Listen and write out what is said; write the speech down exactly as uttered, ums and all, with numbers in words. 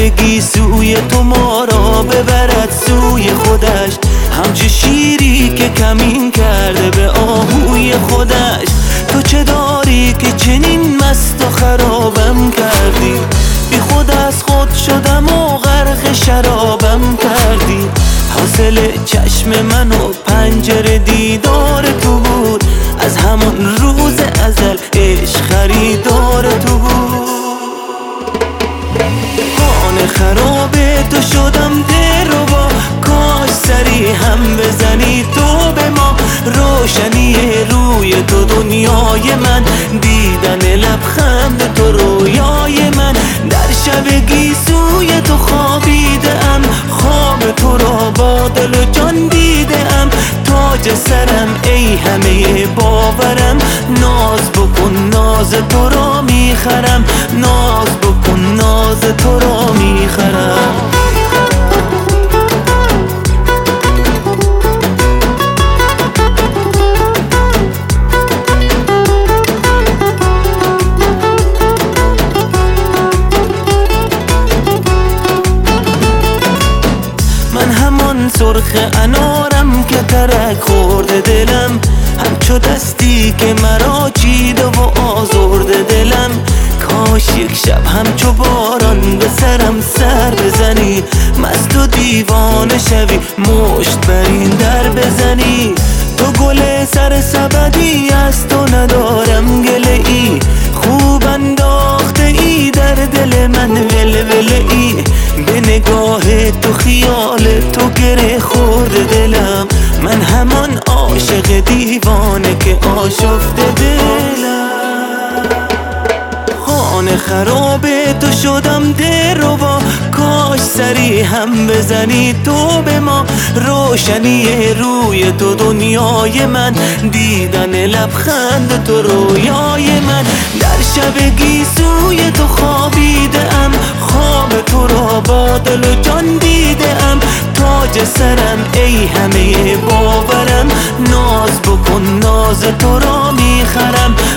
بگی سوی تو ما را ببرد سوی خودش، همچه شیری که کمین کرده به آهوی خودش. تو چه داری که چنین مست و خرابم کردی؟ بی خود از خود شدم و غرق شرابم کردی. حاصل چشم من و پنجره دیدار تو بود، از همون روز ازل عشق خریدار تو بود. خانه خراب تو شدم دلربا، کاش سری هم بزنی تو به ما. روشنی روی تو دنیای من، دیدن لبخند تو رویای من. در شب گیسوی تو خوابیدم، خواب تو را با دل و جان دیدم. تاج سرم ای همه باورم، ناز بکن ناز تو را میخرم، ناز بکن ناز تو را میخرم. سرخ انارم که ترک خورده دلم، همچو دستی که مرا چیده و آزرده دلم. کاش یک شب همچو باران به سرم سر بزنی، مست و دیوانه شوی مشت بر این در بزنی. تو گل سر سبدی از تو ندارم گله ای، خوب انداخته ای در دل من ولوله ای. به نگاه تو خیال تو گره خورده دلم، من همان عاشق دیوانه که آشفته دلم. خانه خراب تو شدم دلربا، کاش سری هم بزنی تو به ما. روشنی روی تو دنیای من، دیدن لبخند تو رویای من. در شب گیسوی تو خوابیدم، خواب تو را با دل و جان دیدم. تاج سرم ای همه باورم، ناز بکن ناز تو را میخرم،